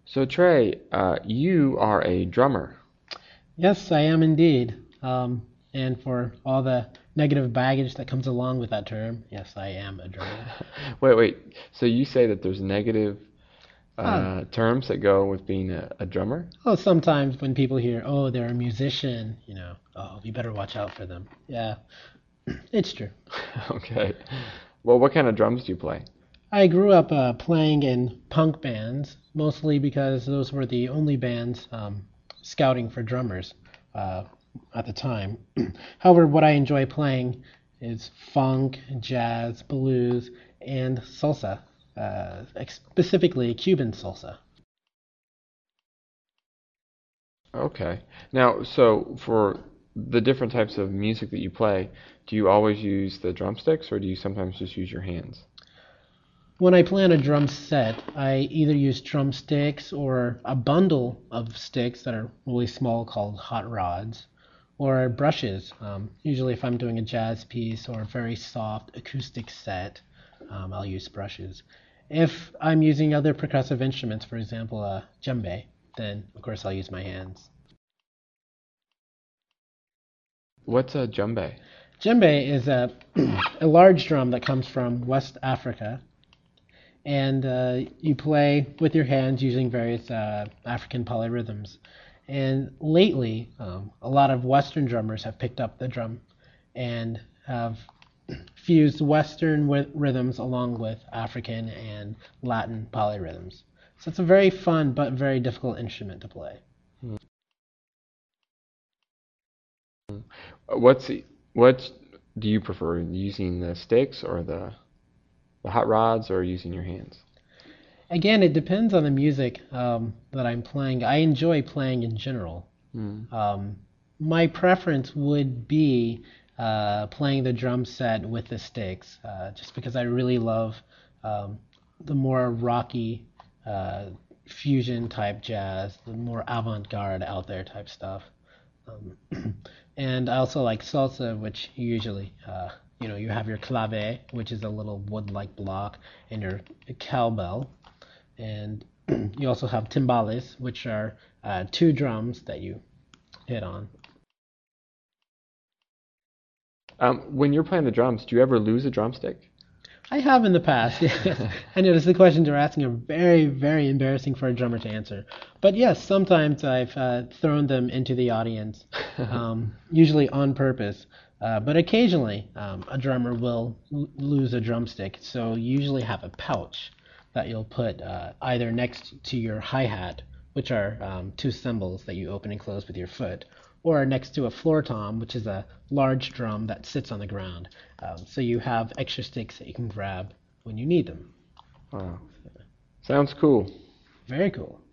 So Trey, you are a drummer. Yes, I am indeed. And for all the negative baggage that comes along with that term, yes, I am a drummer. Wait. So you say that there's negative Uh, terms that go with being a drummer? well, sometimes when people hear, oh, they're a musician, oh, you better watch out for them. Yeah, it's true. Okay. Well, what kind of drums do you play? I grew up playing in punk bands, mostly because those were the only bands scouting for drummers uh, at the time. However, what I enjoy playing is funk, jazz, blues, and salsa, specifically Cuban salsa. Okay. Now, so for the different types of music that you play, do you always use the drumsticks or do you sometimes just use your hands? When I play on a drum set, I either use drumsticks or a bundle of sticks that are really small called hot rods, or brushes. Usually, if I'm doing a jazz piece or a very soft acoustic set, I'll use brushes. If I'm using other percussive instruments, for example, a djembe, then of course I'll use my hands. What's a djembe? Djembe is a large drum that comes from West Africa, and you play with your hands using various African polyrhythms. And lately, a lot of Western drummers have picked up the drum and have fused Western rhythms along with African and Latin polyrhythms. So it's a very fun but very difficult instrument to play. Hmm. What's what do you prefer, using the sticks or the hot rods or using your hands? Again, it depends on the music that I'm playing. I enjoy playing in general. Hmm. Um, my preference would be playing the drum set with the sticks, just because I really love um, the more rocky uh, fusion type jazz, the more avant-garde out there type stuff. And I also like salsa, which usually, you have your clave, which is a little wood-like block, and your cowbell, and you also have timbales, which are two drums that you hit on. When you're playing the drums, do you ever lose a drumstick? I have in the past, yes. I notice the questions you're asking are very, very embarrassing for a drummer to answer. But yes, sometimes I've thrown them into the audience, usually on purpose. But occasionally, a drummer will lose a drumstick. So you usually have a pouch that you'll put either next to your hi-hat, which are two cymbals that you open and close with your foot, or next to a floor tom, which is a large drum that sits on the ground. So you have extra sticks that you can grab when you need them. Wow. Sounds cool. Very cool.